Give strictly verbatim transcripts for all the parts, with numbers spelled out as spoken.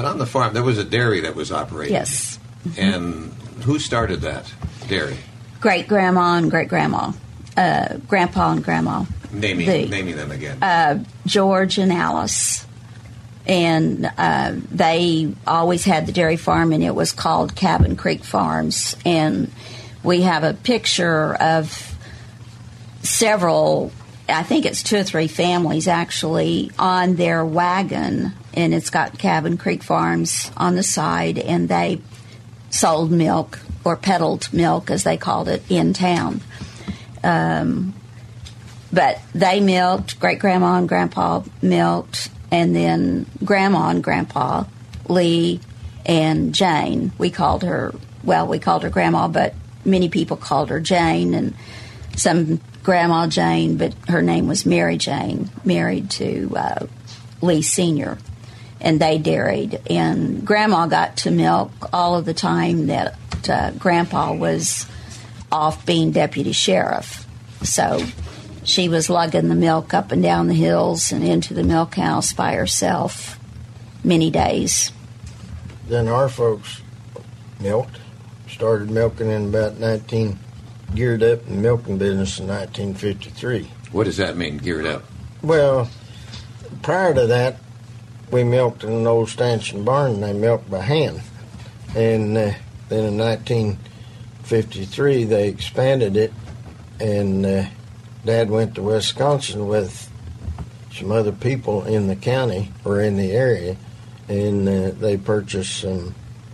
on the farm, there was a dairy that was operating. Yes. Mm-hmm. And who started that dairy? Great-grandma and great-grandma. Uh, grandpa and grandma. Naming, the, naming them again. Uh, George and Alice. And uh, they always had the dairy farm, and it was called Cabin Creek Farms. And we have a picture of several, I think it's two or three families actually, on their wagon, and it's got Cabin Creek Farms on the side, and they sold milk, or peddled milk, as they called it, in town. Um, but they milked, great-grandma and grandpa milked, and then Grandma and Grandpa, Lee and Jane. We called her, well, we called her Grandma, but many people called her Jane, and some Grandma Jane, but her name was Mary Jane, married to uh, Lee Senior, and they dairied. And Grandma got to milk all of the time that uh, Grandpa was off being deputy sheriff. So she was lugging the milk up and down the hills and into the milk house by herself many days. Then our folks milked, started milking in about nineteen, geared up in the milking business in nineteen fifty-three. What does that mean, geared up? Well, prior to that, we milked in an old stanchion barn, and they milked by hand. And uh, then in nineteen fifty-three, they expanded it, and uh, Dad went to Wisconsin with some other people in the county, or in the area, and uh, they purchased some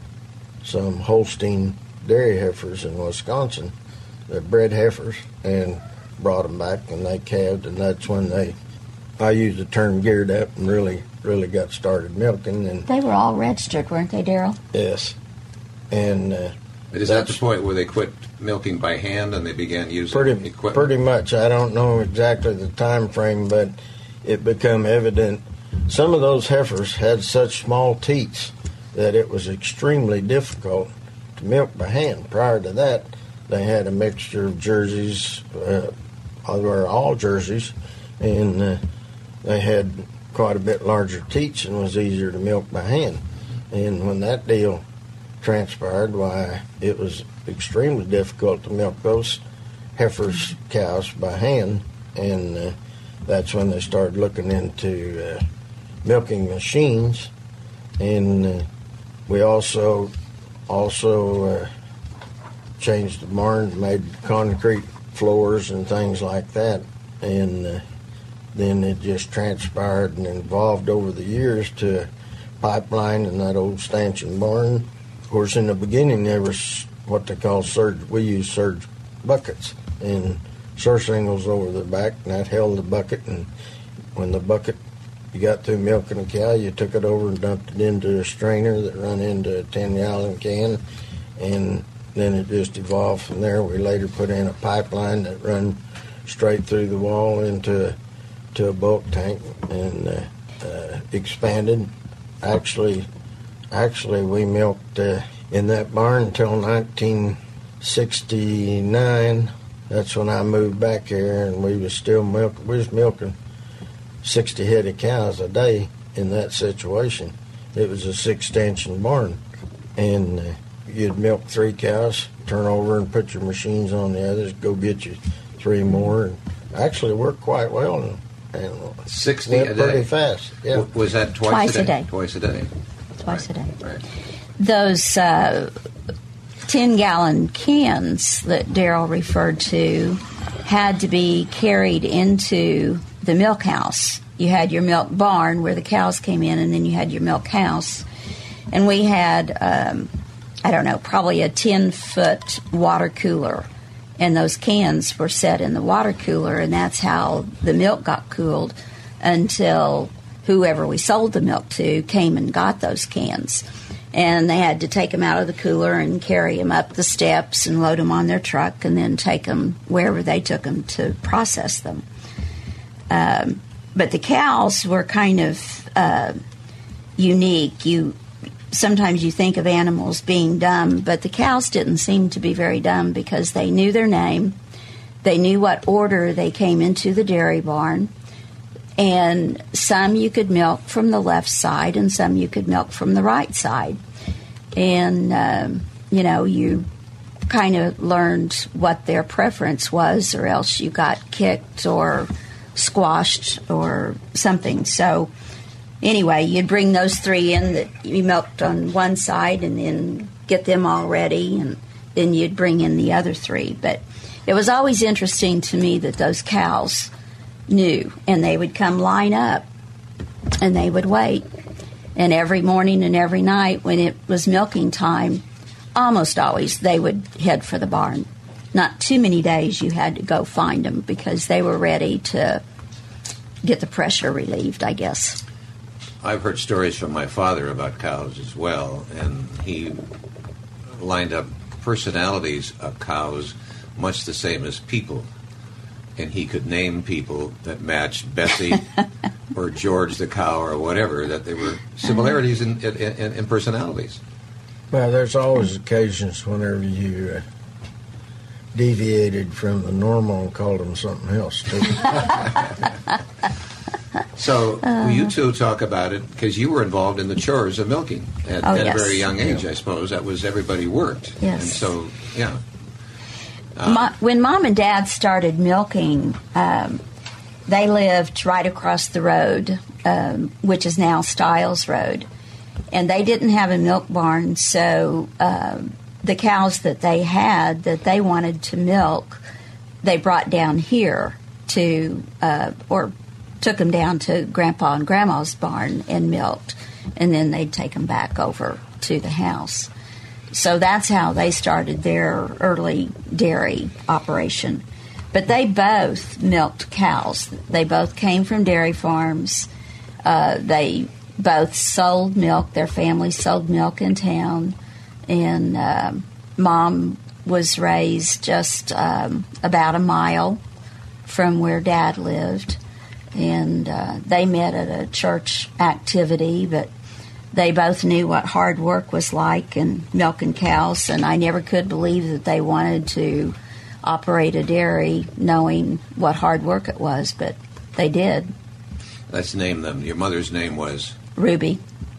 some Holstein dairy heifers in Wisconsin. They're bred heifers, and brought them back, and they calved, and that's when they, I use the term geared up, and really, really got started milking. And they were all registered, weren't they, Darrell? Yes. And uh, is that the point where they quit milking by hand and they began using pretty, equipment? Pretty much. I don't know exactly the time frame, but it became evident. Some of those heifers had such small teats that it was extremely difficult to milk by hand. Prior to that, they had a mixture of jerseys, uh, or all jerseys, and uh, they had quite a bit larger teats and was easier to milk by hand. And when that deal transpired, why, it was extremely difficult to milk those heifers, cows, by hand, and uh, that's when they started looking into uh, milking machines. And uh, we also also uh, changed the barn, made concrete floors and things like that, and uh, then it just transpired and evolved over the years to pipeline in that old stanchion barn. Of course, in the beginning, there was what they call surge. We used surge buckets and surcingles over the back, and that held the bucket. And when the bucket, you got through milking a cow, you took it over and dumped it into a strainer that run into a ten-gallon can, and then it just evolved from there. We later put in a pipeline that run straight through the wall into to a bulk tank and uh, uh, expanded. Actually, actually, we milked uh, in that barn until nineteen sixty-nine. That's when I moved back here, and we was still milking. We was milking sixty head of cows a day in that situation. It was a six-stanchion barn, and uh, you'd milk three cows, turn over and put your machines on the others, go get you three more, and actually worked quite well. And, and sixty went a day? Pretty fast, yeah. W- was that twice, Twice a day? a day. Twice a day. Twice a day. Right. Those uh, ten-gallon cans that Darrell referred to had to be carried into the milk house. You had your milk barn where the cows came in, and then you had your milk house. And we had, um, I don't know, probably a ten-foot water cooler. And those cans were set in the water cooler, and that's how the milk got cooled until whoever we sold the milk to came and got those cans. And they had to take them out of the cooler and carry them up the steps and load them on their truck and then take them wherever they took them to process them. Um, but the cows were kind of uh, unique. You sometimes you think of animals being dumb, but the cows didn't seem to be very dumb because they knew their name. They knew what order they came into the dairy barn. And some you could milk from the left side, and some you could milk from the right side. And, um, you know, you kind of learned what their preference was, or else you got kicked or squashed or something. So anyway, you'd bring those three in that you milked on one side and then get them all ready, and then you'd bring in the other three. But it was always interesting to me that those cows knew, and they would come line up and they would wait. And every morning and every night when it was milking time, almost always they would head for the barn. Not too many days you had to go find them because they were ready to get the pressure relieved, I guess. I've heard stories from my father about cows as well, and he lined up personalities of cows much the same as people. And he could name people that matched Bessie or George the cow or whatever, that there were similarities in, in, in, in personalities. Well, there's always occasions whenever you uh, deviated from the normal and called them something else, too. So uh, you two talk about it because you were involved in the chores of milking at, oh, at yes. a very young age, I suppose. That was everybody worked. Yes. And so, yeah. Uh, My, when Mom and Dad started milking, um, they lived right across the road, um, which is now Stiles Road. And they didn't have a milk barn, so uh, the cows that they had that they wanted to milk, they brought down here to, uh, or took them down to Grandpa and Grandma's barn and milked, and then they'd take them back over to the house. So that's how they started their early dairy operation. But they both milked cows. They both came from dairy farms. Uh, they both sold milk. Their family sold milk in town. And um, Mom was raised just um, about a mile from where Dad lived. And uh, they met at a church activity, but they both knew what hard work was like and milking cows, and I never could believe that they wanted to operate a dairy knowing what hard work it was, but they did. Let's name them. Your mother's name was? Ruby.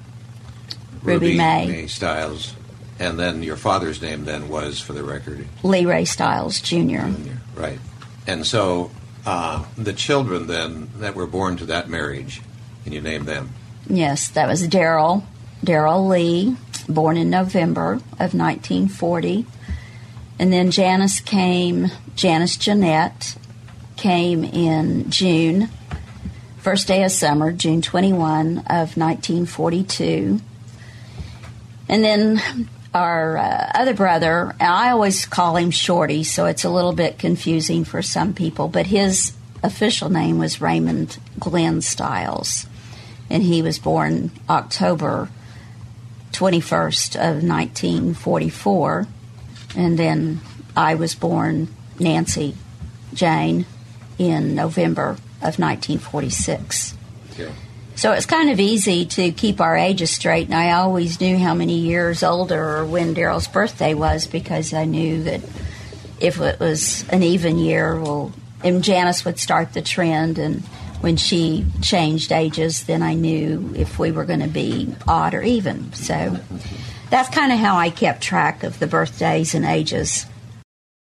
Ruby, Ruby May. May Stiles. And then your father's name then was, for the record? Lee Ray Stiles, Junior Junior, right. And so uh, the children then that were born to that marriage, can you name them? Yes, that was Darrell, Darrell Lee, born in November of nineteen forty. And then Janice came, Janice Jeanette came in June, first day of summer, June twenty-first of nineteen forty-two. And then our uh, other brother, and I always call him Shorty, so it's a little bit confusing for some people, but his official name was Raymond Glenn Stiles. And he was born October twenty-first of nineteen forty-four. And then I was born Nancy Jane in November of nineteen forty-six. Okay. So it's kind of easy to keep our ages straight, and I always knew how many years older or when Daryl's birthday was because I knew that if it was an even year, well, and Janice would start the trend, and when she changed ages, then I knew if we were going to be odd or even. So that's kind of how I kept track of the birthdays and ages.